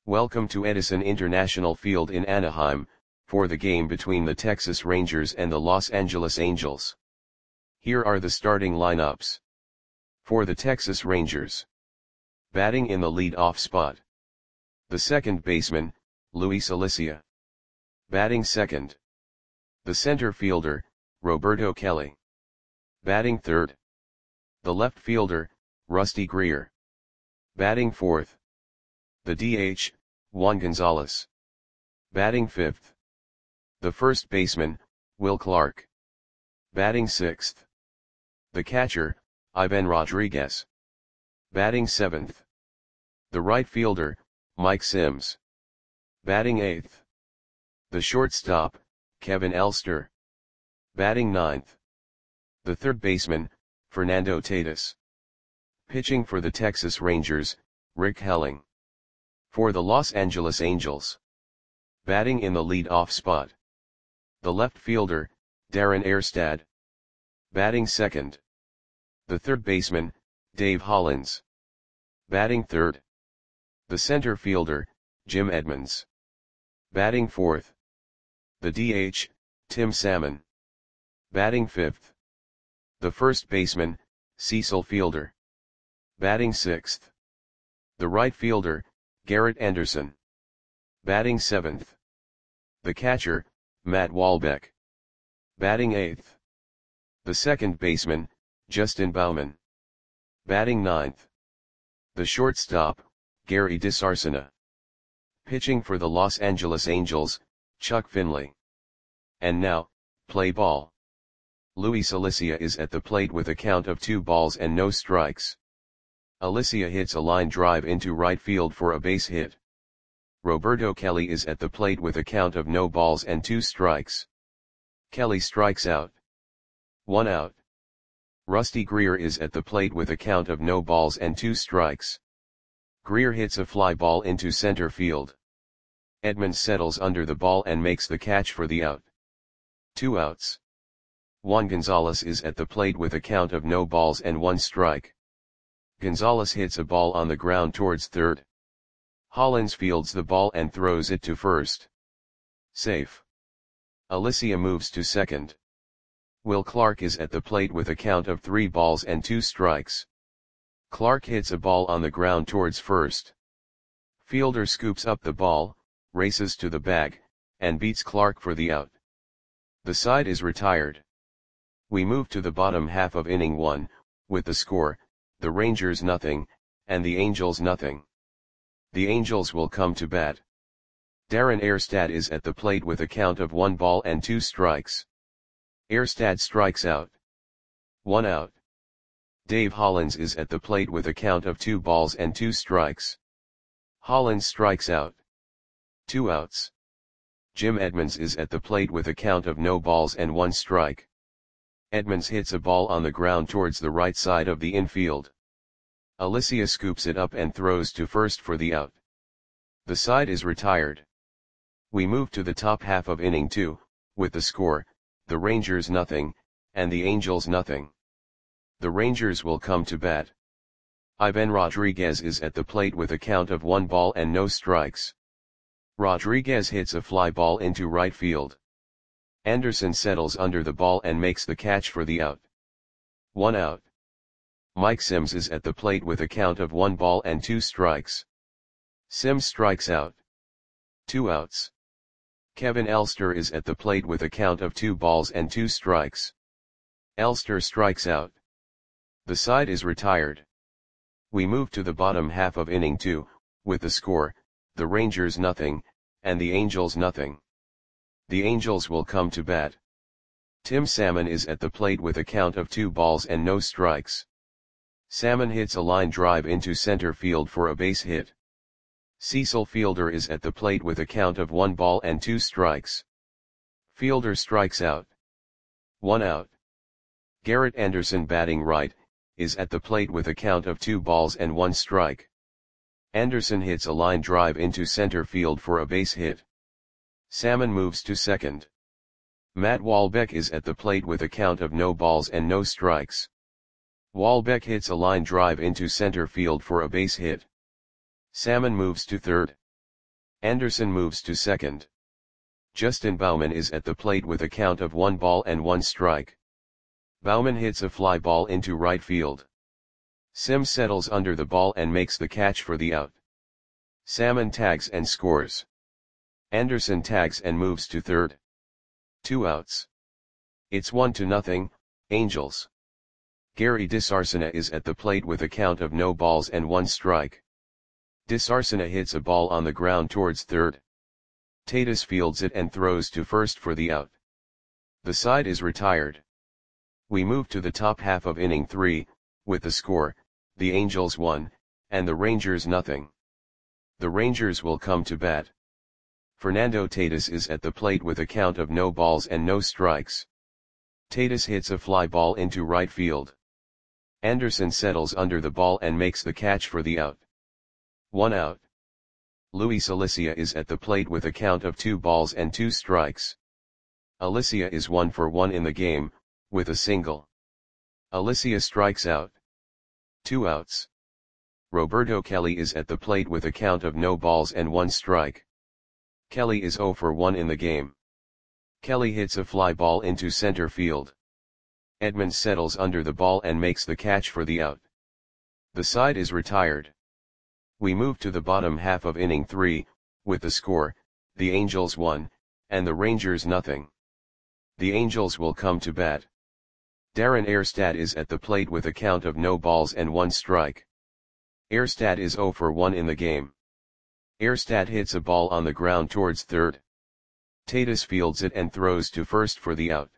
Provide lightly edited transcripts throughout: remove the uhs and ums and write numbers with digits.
Welcome to Edison International Field in Anaheim, for the game between the Texas Rangers and the Los Angeles Angels. Here are the starting lineups. For the Texas Rangers. Batting in the lead-off spot. The second baseman, Luis Alicea. Batting second. The center fielder, Roberto Kelly. Batting third. The left fielder, Rusty Greer. Batting fourth. The DH, Juan Gonzalez. Batting fifth. The first baseman, Will Clark. Batting sixth. The catcher, Ivan Rodriguez. Batting seventh. The right fielder, Mike Sims. Batting eighth. The shortstop, Kevin Elster. Batting ninth. The third baseman, Fernando Tatis. Pitching for the Texas Rangers, Rick Helling. For the Los Angeles Angels. Batting in the lead-off spot. The left fielder, Darren Erstad. Batting second. The third baseman, Dave Hollins. Batting third. The center fielder, Jim Edmonds. Batting fourth. The DH, Tim Salmon. Batting fifth. The first baseman, Cecil Fielder. Batting sixth. The right fielder, Garrett Anderson. Batting seventh. The catcher, Matt Wahlbeck. Batting eighth. The second baseman, Justin Bauman. Batting ninth. The shortstop, Gary DeSarcina. Pitching for the Los Angeles Angels, Chuck Finley. And now, play ball. Luis Alicea is at the plate with a count of 2 balls and no strikes. Alicea hits a line drive into right field for a base hit. Roberto Kelly is at the plate with a count of no balls and 2 strikes. Kelly strikes out. 1 out. Rusty Greer is at the plate with a count of no balls and 2 strikes. Greer hits a fly ball into center field. Edmonds settles under the ball and makes the catch for the out. 2 outs. Juan Gonzalez is at the plate with a count of no balls and 1 strike. Gonzalez hits a ball on the ground towards third. Hollins fields the ball and throws it to first. Safe. Alicea moves to second. Will Clark is at the plate with a count of 3 balls and 2 strikes. Clark hits a ball on the ground towards first. Fielder scoops up the ball, races to the bag, and beats Clark for the out. The side is retired. We move to the bottom half of inning 1, with the score, the Rangers nothing, and the Angels nothing. The Angels will come to bat. Darren Erstad is at the plate with a count of 1 ball and 2 strikes. Erstad strikes out. 1 out. Dave Hollins is at the plate with a count of 2 balls and 2 strikes. Hollins strikes out. 2 outs. Jim Edmonds is at the plate with a count of no balls and 1 strike. Edmonds hits a ball on the ground towards the right side of the infield. Alicea scoops it up and throws to first for the out. The side is retired. We move to the top half of inning 2, with the score, the Rangers nothing, and the Angels nothing. The Rangers will come to bat. Ivan Rodriguez is at the plate with a count of 1 ball and no strikes. Rodriguez hits a fly ball into right field. Anderson settles under the ball and makes the catch for the out. 1 out. Mike Sims is at the plate with a count of 1 ball and 2 strikes. Sims strikes out. 2 outs. Kevin Elster is at the plate with a count of 2 balls and 2 strikes. Elster strikes out. The side is retired. We move to the bottom half of inning 2, with the score, the Rangers nothing, and the Angels nothing. The Angels will come to bat. Tim Salmon is at the plate with a count of 2 balls and no strikes. Salmon hits a line drive into center field for a base hit. Cecil Fielder is at the plate with a count of 1 ball and 2 strikes. Fielder strikes out. 1 out. Garrett Anderson, batting right, is at the plate with a count of 2 balls and 1 strike. Anderson hits a line drive into center field for a base hit. Salmon moves to second. Matt Wahlbeck is at the plate with a count of no balls and no strikes. Wahlbeck hits a line drive into center field for a base hit. Salmon moves to third. Anderson moves to second. Justin Bauman is at the plate with a count of 1 ball and 1 strike. Bauman hits a fly ball into right field. Sims settles under the ball and makes the catch for the out. Salmon tags and scores. Anderson tags and moves to third. 2 outs. It's 1-0, Angels. Gary DeSarcina is at the plate with a count of no balls and 1 strike. DeSarcina hits a ball on the ground towards third. Tatis fields it and throws to first for the out. The side is retired. We move to the top half of inning 3, with the score, the Angels 1, and the Rangers 0. The Rangers will come to bat. Fernando Tatis is at the plate with a count of no balls and no strikes. Tatis hits a fly ball into right field. Anderson settles under the ball and makes the catch for the out. 1 out. Luis Alicia is at the plate with a count of 2 balls and 2 strikes. Alicia is 1 for 1 in the game, with a single. Alicia strikes out. 2 outs. Roberto Kelly is at the plate with a count of no balls and 1 strike. Kelly is 0 for 1 in the game. Kelly hits a fly ball into center field. Edmonds settles under the ball and makes the catch for the out. The side is retired. We move to the bottom half of inning 3, with the score, the Angels 1, and the Rangers 0. The Angels will come to bat. Darren Erstad is at the plate with a count of no balls and 1 strike. Erstad is 0 for 1 in the game. Erstad hits a ball on the ground towards third. Tatis fields it and throws to first for the out.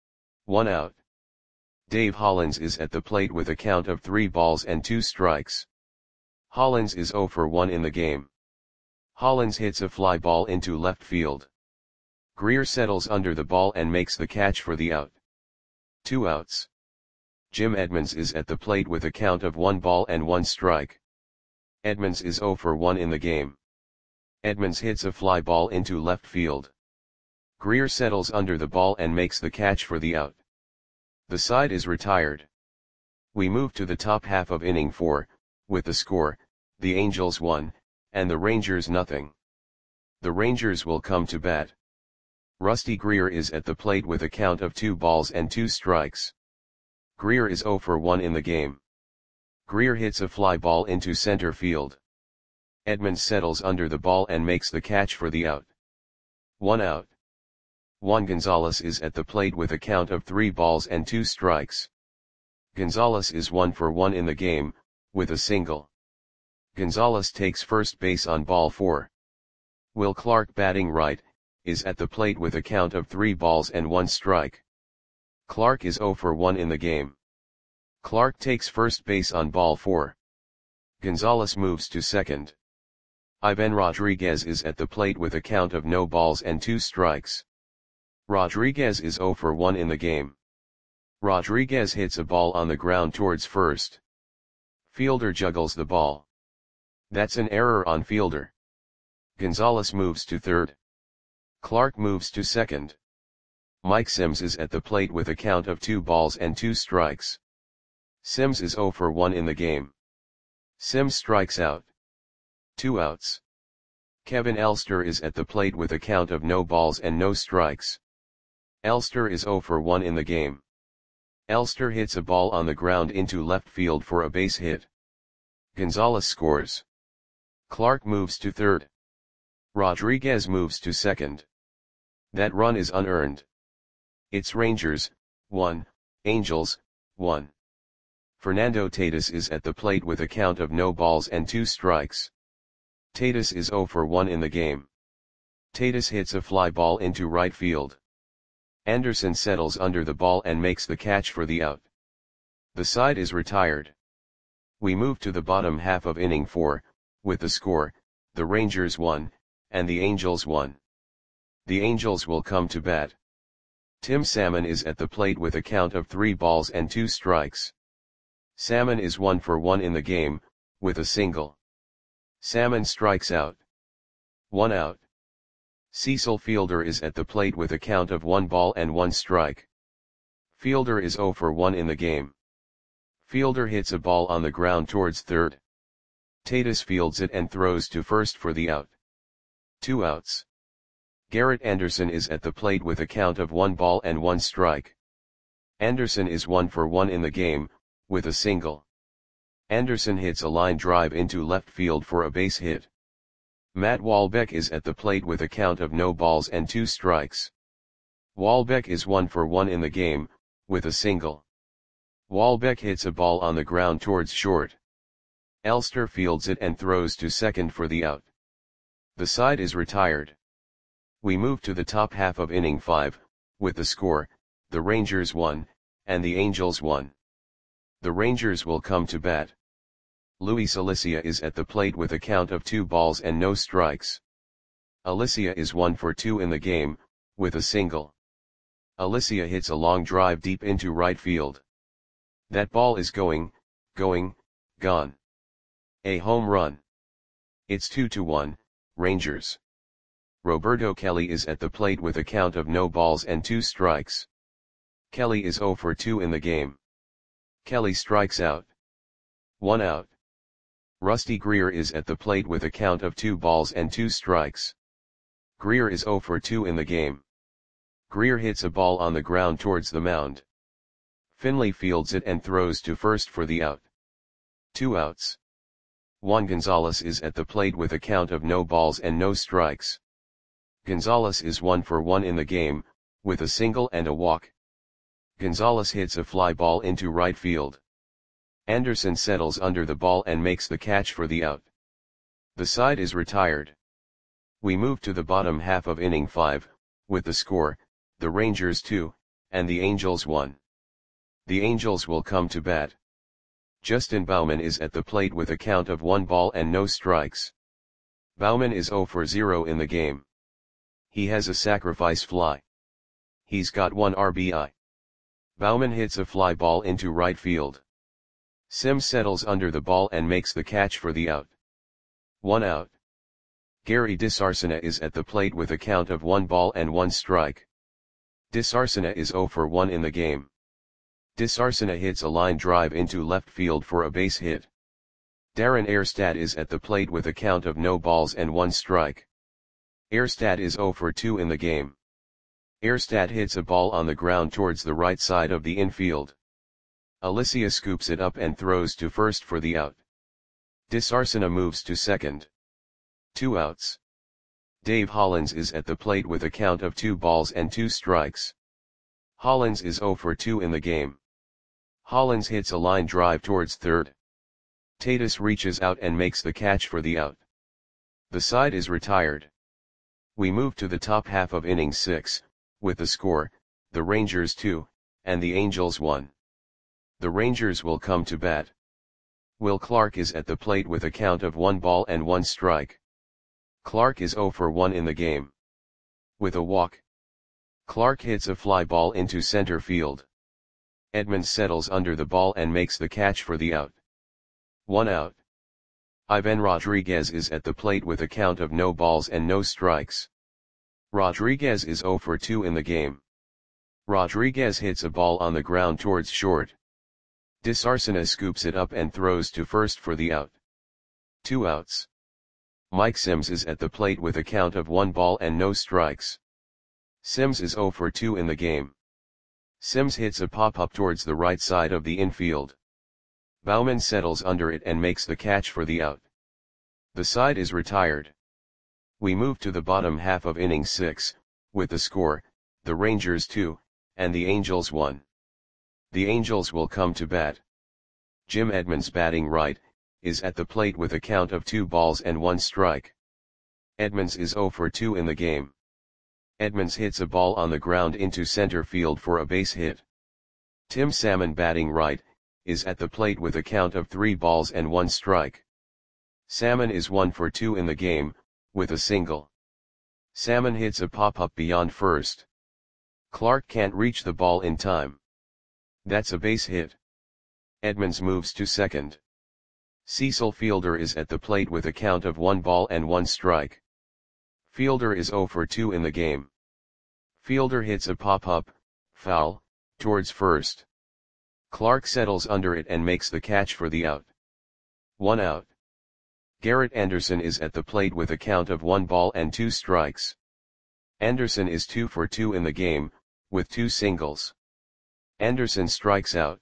1 out. Dave Hollins is at the plate with a count of 3 balls and 2 strikes. Hollins is 0 for 1 in the game. Hollins hits a fly ball into left field. Greer settles under the ball and makes the catch for the out. 2 outs. Jim Edmonds is at the plate with a count of 1 ball and 1 strike. Edmonds is 0 for 1 in the game. Edmonds hits a fly ball into left field. Greer settles under the ball and makes the catch for the out. The side is retired. We move to the top half of inning 4, with the score, the Angels 1, and the Rangers 0. The Rangers will come to bat. Rusty Greer is at the plate with a count of 2 balls and 2 strikes. Greer is 0 for 1 in the game. Greer hits a fly ball into center field. Edmonds settles under the ball and makes the catch for the out. 1 out. Juan Gonzalez is at the plate with a count of 3 balls and 2 strikes. Gonzalez is 1 for 1 in the game, with a single. Gonzalez takes first base on ball 4. Will Clark, batting right, is at the plate with a count of 3 balls and 1 strike. Clark is 0 for 1 in the game. Clark takes first base on ball 4. Gonzalez moves to second. Ivan Rodriguez is at the plate with a count of no balls and 2 strikes. Rodriguez is 0 for 1 in the game. Rodriguez hits a ball on the ground towards first. Fielder juggles the ball. That's an error on fielder. Gonzalez moves to third. Clark moves to second. Mike Sims is at the plate with a count of 2 balls and 2 strikes. Sims is 0 for 1 in the game. Sims strikes out. 2 outs. Kevin Elster is at the plate with a count of no balls and no strikes. Elster is 0 for 1 in the game. Elster hits a ball on the ground into left field for a base hit. Gonzalez scores. Clark moves to third. Rodriguez moves to second. That run is unearned. It's Rangers, 1, Angels, 1. Fernando Tatis is at the plate with a count of no balls and 2 strikes. Tatis is 0 for 1 in the game. Tatis hits a fly ball into right field. Anderson settles under the ball and makes the catch for the out. The side is retired. We move to the bottom half of inning 4, with the score, the Rangers 1, and the Angels 1. The Angels will come to bat. Tim Salmon is at the plate with a count of 3 balls and 2 strikes. Salmon is 1 for 1 in the game, with a single. Salmon strikes out. 1 out. Cecil Fielder is at the plate with a count of 1 ball and 1 strike. Fielder is 0 for 1 in the game. Fielder hits a ball on the ground towards third. Tatis fields it and throws to first for the out. 2 outs. Garrett Anderson is at the plate with a count of 1 ball and 1 strike. Anderson is 1 for 1 in the game, with a single. Anderson hits a line drive into left field for a base hit. Matt Walbeck is at the plate with a count of no balls and 2 strikes. Walbeck is 1 for 1 in the game, with a single. Walbeck hits a ball on the ground towards short. Elster fields it and throws to second for the out. The side is retired. We move to the top half of inning 5, with the score, the Rangers 1, and the Angels 1. The Rangers will come to bat. Luis Alicia is at the plate with a count of 2 balls and no strikes. Alicia is 1 for 2 in the game, with a single. Alicia hits a long drive deep into right field. That ball is going, gone. A home run. It's 2-1, Rangers. Roberto Kelly is at the plate with a count of no balls and 2 strikes. Kelly is 0 for 2 in the game. Kelly strikes out. 1 out. Rusty Greer is at the plate with a count of 2 balls and 2 strikes. Greer is 0 for 2 in the game. Greer hits a ball on the ground towards the mound. Finley fields it and throws to first for the out. 2 outs. Juan Gonzalez is at the plate with a count of no balls and no strikes. Gonzalez is 1 for 1 in the game, with a single and a walk. Gonzalez hits a fly ball into right field. Anderson settles under the ball and makes the catch for the out. The side is retired. We move to the bottom half of inning 5, with the score, the Rangers 2, and the Angels 1. The Angels will come to bat. Justin Bauman is at the plate with a count of 1 ball and no strikes. Bauman is 0 for 0 in the game. He has a sacrifice fly. He's got 1 RBI. Bauman hits a fly ball into right field. Sims settles under the ball and makes the catch for the out. 1 out. Gary DeSarcina is at the plate with a count of 1 ball and 1 strike. DeSarcina is 0 for 1 in the game. DeSarcina hits a line drive into left field for a base hit. Darren Erstad is at the plate with a count of no balls and 1 strike. Erstad is 0 for 2 in the game. Erstad hits a ball on the ground towards the right side of the infield. Alicia scoops it up and throws to first for the out. DeSarcina moves to second. 2 outs. Dave Hollins is at the plate with a count of 2 balls and 2 strikes. Hollins is 0 for 2 in the game. Hollins hits a line drive towards third. Tatis reaches out and makes the catch for the out. The side is retired. We move to the top half of inning 6, with the score, the Rangers 2, and the Angels 1. The Rangers will come to bat. Will Clark is at the plate with a count of 1 ball and 1 strike. Clark is 0 for 1 in the game. With a walk. Clark hits a fly ball into center field. Edmonds settles under the ball and makes the catch for the out. 1 out. Ivan Rodriguez is at the plate with a count of no balls and no strikes. Rodriguez is 0 for 2 in the game. Rodriguez hits a ball on the ground towards short. DeSarcina scoops it up and throws to first for the out. 2 outs. Mike Sims is at the plate with a count of 1 ball and no strikes. Sims is 0 for 2 in the game. Sims hits a pop-up towards the right side of the infield. Bauman settles under it and makes the catch for the out. The side is retired. We move to the bottom half of inning 6, with the score, the Rangers 2, and the Angels 1. The Angels will come to bat. Jim Edmonds batting right, is at the plate with a count of 2 balls and 1 strike. Edmonds is 0 for 2 in the game. Edmonds hits a ball on the ground into center field for a base hit. Tim Salmon batting right, is at the plate with a count of 3 balls and 1 strike. Salmon is 1 for 2 in the game, with a single. Salmon hits a pop-up beyond first. Clark can't reach the ball in time. That's a base hit. Edmonds moves to second. Cecil Fielder is at the plate with a count of 1 ball and 1 strike. Fielder is 0 for 2 in the game. Fielder hits a pop-up, foul, towards first. Clark settles under it and makes the catch for the out. 1 out. Garrett Anderson is at the plate with a count of 1 ball and 2 strikes. Anderson is 2 for 2 in the game, with 2 singles. Anderson strikes out.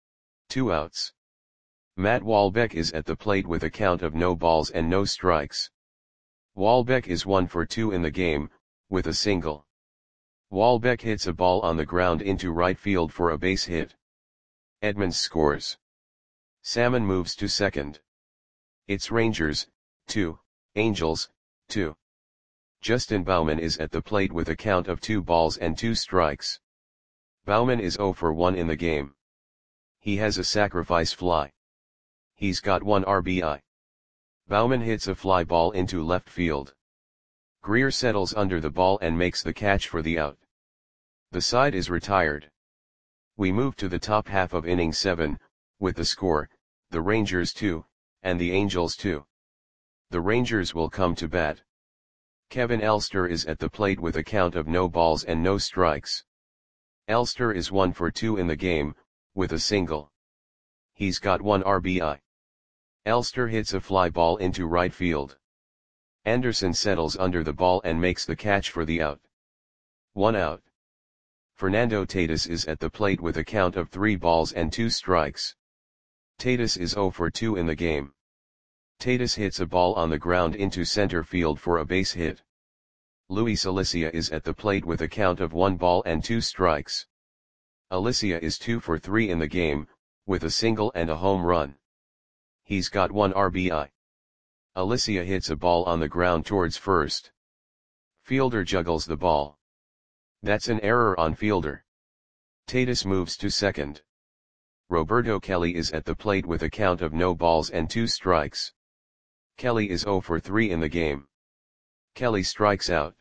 2 outs. Matt Wahlbeck is at the plate with a count of no balls and no strikes. Wahlbeck is 1 for 2 in the game, with a single. Wahlbeck hits a ball on the ground into right field for a base hit. Edmonds scores. Salmon moves to second. It's Rangers, 2, Angels, 2. Justin Bauman is at the plate with a count of 2 balls and 2 strikes. Bauman is 0 for 1 in the game. He has a sacrifice fly. He's got 1 RBI. Bauman hits a fly ball into left field. Greer settles under the ball and makes the catch for the out. The side is retired. We move to the top half of inning 7, with the score, the Rangers 2, and the Angels 2. The Rangers will come to bat. Kevin Elster is at the plate with a count of no balls and no strikes. Elster is 1 for 2 in the game, with a single. He's got 1 RBI. Elster hits a fly ball into right field. Anderson settles under the ball and makes the catch for the out. 1 out. Fernando Tatis is at the plate with a count of 3 balls and 2 strikes. Tatis is 0 for 2 in the game. Tatis hits a ball on the ground into center field for a base hit. Luis Alicia is at the plate with a count of 1 ball and 2 strikes. Alicia is 2 for 3 in the game, with a single and a home run. He's got 1 RBI. Alicia hits a ball on the ground towards first. Fielder juggles the ball. That's an error on fielder. Tatis moves to second. Roberto Kelly is at the plate with a count of no balls and 2 strikes. Kelly is 0 for 3 in the game. Kelly strikes out.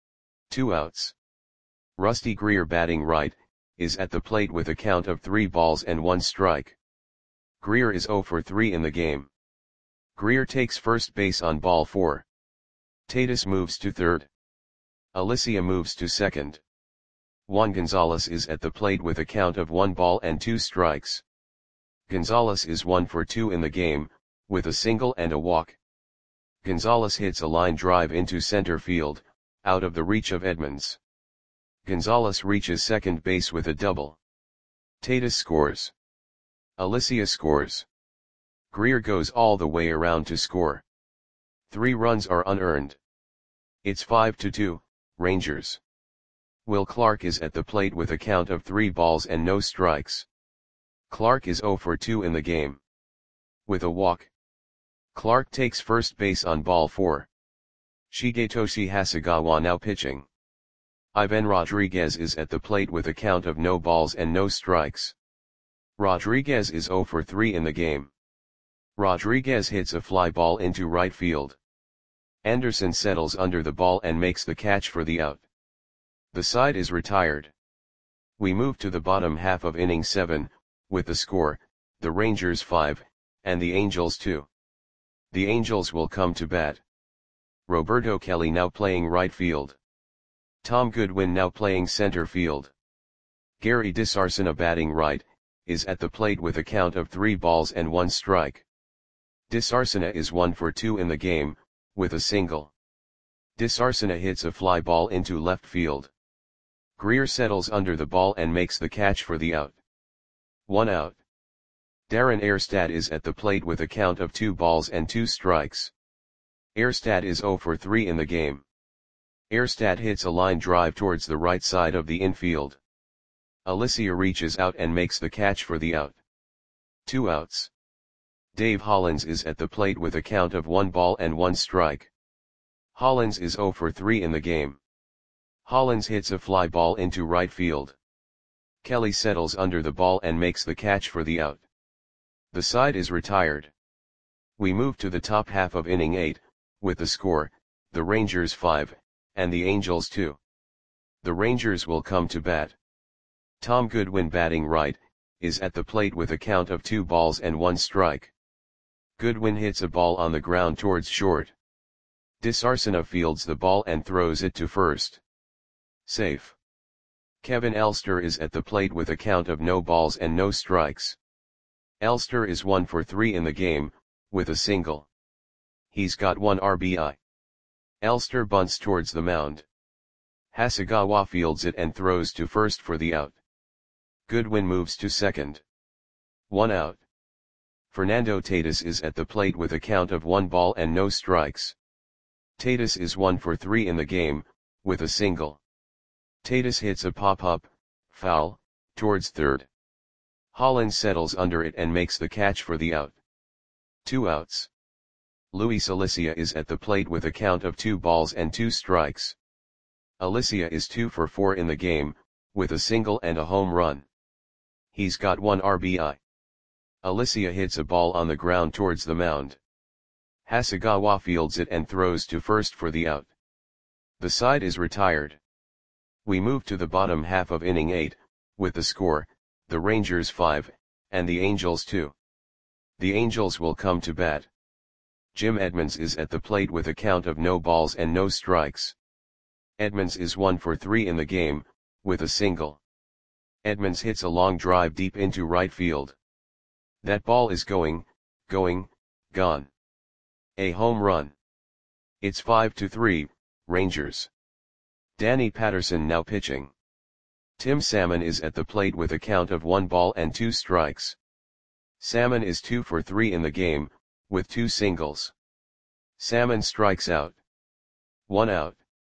2 outs. Rusty Greer, batting right, is at the plate with a count of 3 balls and 1 strike. Greer is 0 for 3 in the game. Greer takes first base on ball 4. Tatis moves to third. Alicia moves to second. Juan Gonzalez is at the plate with a count of 1 ball and 2 strikes. Gonzalez is 1 for 2 in the game, with a single and a walk. Gonzalez hits a line drive into center field, out of the reach of Edmonds. Gonzalez reaches second base with a double. Tatis scores. Alicia scores. Greer goes all the way around to score. 3 runs are unearned. It's 5-2, Rangers. Will Clark is at the plate with a count of 3 balls and no strikes. Clark is 0 for 2 in the game. With a walk. Clark takes first base on ball 4. Shigetoshi Hasegawa now pitching. Ivan Rodriguez is at the plate with a count of no balls and no strikes. Rodriguez is 0 for 3 in the game. Rodriguez hits a fly ball into right field. Anderson settles under the ball and makes the catch for the out. The side is retired. We move to the bottom half of inning 7, with the score, the Rangers 5, and the Angels 2. The Angels will come to bat. Roberto Kelly now playing right field. Tom Goodwin now playing center field. Gary DeSarcina, batting right, is at the plate with a count of 3 balls and 1 strike. DeSarcina is 1 for 2 in the game, with a single. DeSarcina hits a fly ball into left field. Greer settles under the ball and makes the catch for the out. 1 out. Darren Erstad is at the plate with a count of 2 balls and 2 strikes. Erstad is 0 for 3 in the game. Erstad hits a line drive towards the right side of the infield. Alicia reaches out and makes the catch for the out. 2 outs. Dave Hollins is at the plate with a count of 1 ball and 1 strike. Hollins is 0 for 3 in the game. Hollins hits a fly ball into right field. Kelly settles under the ball and makes the catch for the out. The side is retired. We move to the top half of inning 8, with the score, the Rangers 5, and the Angels 2. The Rangers will come to bat. Tom Goodwin, batting right, is at the plate with a count of 2 balls and 1 strike. Goodwin hits a ball on the ground towards short. DeSarcina fields the ball and throws it to first. Safe. Kevin Elster is at the plate with a count of no balls and no strikes. Elster is 1 for 3 in the game, with a single. He's got 1 RBI. Elster bunts towards the mound. Hasegawa fields it and throws to first for the out. Goodwin moves to second. 1 out. Fernando Tatis is at the plate with a count of 1 ball and no strikes. Tatis is 1 for 3 in the game, with a single. Tatis hits a pop-up, foul, towards third. Holland settles under it and makes the catch for the out. 2 outs. Luis Alicia is at the plate with a count of 2 balls and 2 strikes. Alicia is 2 for 4 in the game, with a single and a home run. He's got 1 RBI. Alicia hits a ball on the ground towards the mound. Hasegawa fields it and throws to first for the out. The side is retired. We move to the bottom half of inning 8, with the score, the Rangers 5, and the Angels 2. The Angels will come to bat. Jim Edmonds is at the plate with a count of no balls and no strikes. Edmonds is 1 for 3 in the game, with a single. Edmonds hits a long drive deep into right field. That ball is going, gone. A home run. It's 5-3, Rangers. Danny Patterson now pitching. Tim Salmon is at the plate with a count of 1 ball and 2 strikes. Salmon is 2 for 3 in the game, with 2 singles. Salmon strikes out. 1 out.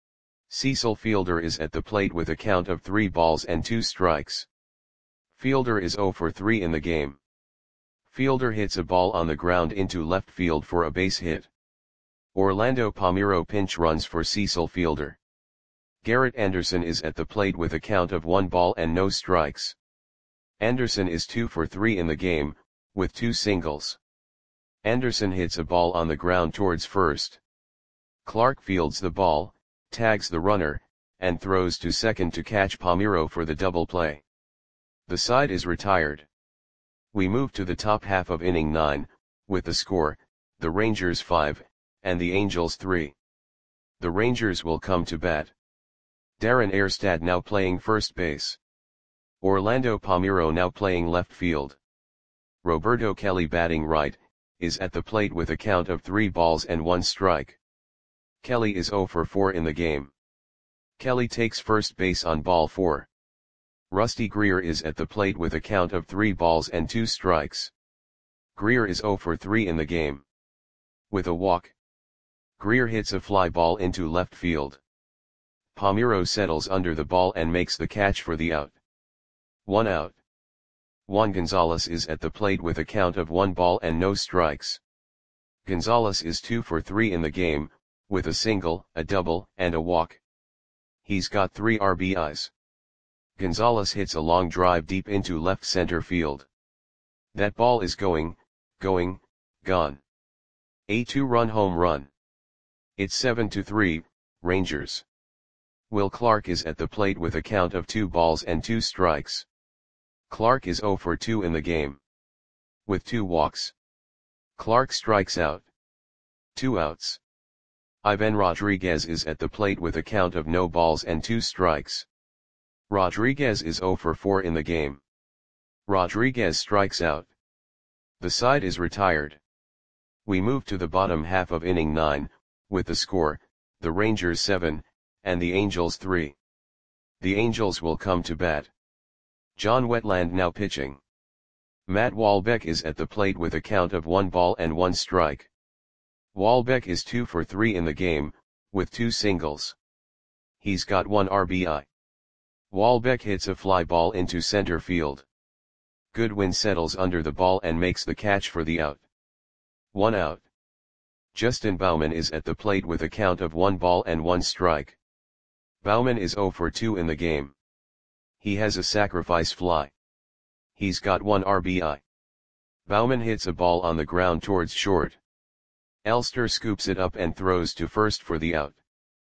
Cecil Fielder is at the plate with a count of 3 balls and 2 strikes. Fielder is 0 for 3 in the game. Fielder hits a ball on the ground into left field for a base hit. Orlando Palmeiro pinch runs for Cecil Fielder. Garrett Anderson is at the plate with a count of 1 ball and no strikes. Anderson is 2 for 3 in the game, with 2 singles. Anderson hits a ball on the ground towards first. Clark fields the ball, tags the runner, and throws to second to catch Palmeiro for the double play. The side is retired. We move to the top half of inning 9, with the score, the Rangers 5, and the Angels 3. The Rangers will come to bat. Darren Erstad now playing first base. Orlando Palmeiro now playing left field. Roberto Kelly batting right, is at the plate with a count of 3 balls and 1 strike. Kelly is 0 for 4 in the game. Kelly takes first base on ball 4. Rusty Greer is at the plate with a count of 3 balls and 2 strikes. Greer is 0 for 3 in the game. With a walk. Greer hits a fly ball into left field. Palmeiro settles under the ball and makes the catch for the out. 1 out. Juan Gonzalez is at the plate with a count of 1 ball and no strikes. Gonzalez is 2 for 3 in the game, with a single, a double, and a walk. He's got 3 RBIs. Gonzalez hits a long drive deep into left center field. That ball is going, gone. A 2-run home run. It's 7-3, Rangers. Will Clark is at the plate with a count of 2 balls and 2 strikes. Clark is 0 for 2 in the game. With 2 walks. Clark strikes out. 2 outs. Ivan Rodriguez is at the plate with a count of no balls and 2 strikes. Rodriguez is 0 for 4 in the game. Rodriguez strikes out. The side is retired. We move to the bottom half of inning 9, with the score, the Rangers 7, and the Angels 3. The Angels will come to bat. John Wetland now pitching. Matt Wahlbeck is at the plate with a count of 1 ball and 1 strike. Wahlbeck is 2 for 3 in the game, with 2 singles. He's got 1 RBI. Wahlbeck hits a fly ball into center field. Goodwin settles under the ball and makes the catch for the out. 1 out. Justin Bauman is at the plate with a count of 1 ball and 1 strike. Bauman is 0 for 2 in the game. He has a sacrifice fly. He's got 1 RBI. Bauman hits a ball on the ground towards short. Elster scoops it up and throws to first for the out.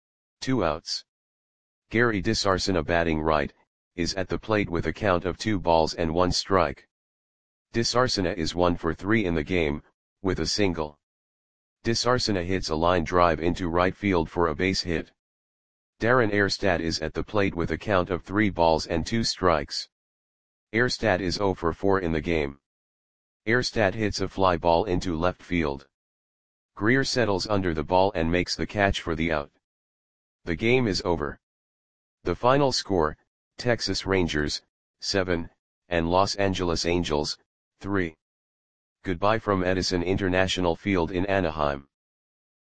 2 outs. Gary DeSarcina batting right, is at the plate with a count of 2 balls and 1 strike. DeSarcina is 1 for 3 in the game, with a single. DeSarcina hits a line drive into right field for a base hit. Darren Erstad is at the plate with a count of 3 balls and 2 strikes. Erstad is 0 for 4 in the game. Erstad hits a fly ball into left field. Greer settles under the ball and makes the catch for the out. The game is over. The final score, Texas Rangers, 7, and Los Angeles Angels, 3. Goodbye from Edison International Field in Anaheim.